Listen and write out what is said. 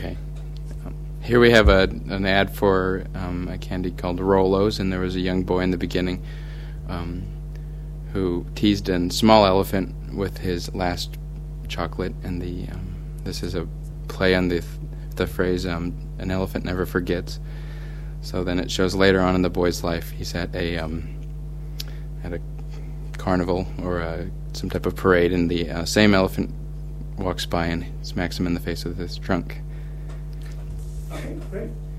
Okay. Here we have an ad for a candy called Rolos, and there was a young boy in the beginning who teased a small elephant with his last chocolate, and this is a play on the phrase "an elephant never forgets." So then it shows later on in the boy's life he's at a carnival or some type of parade, and the same elephant walks by and smacks him in the face with his trunk. Okay, great.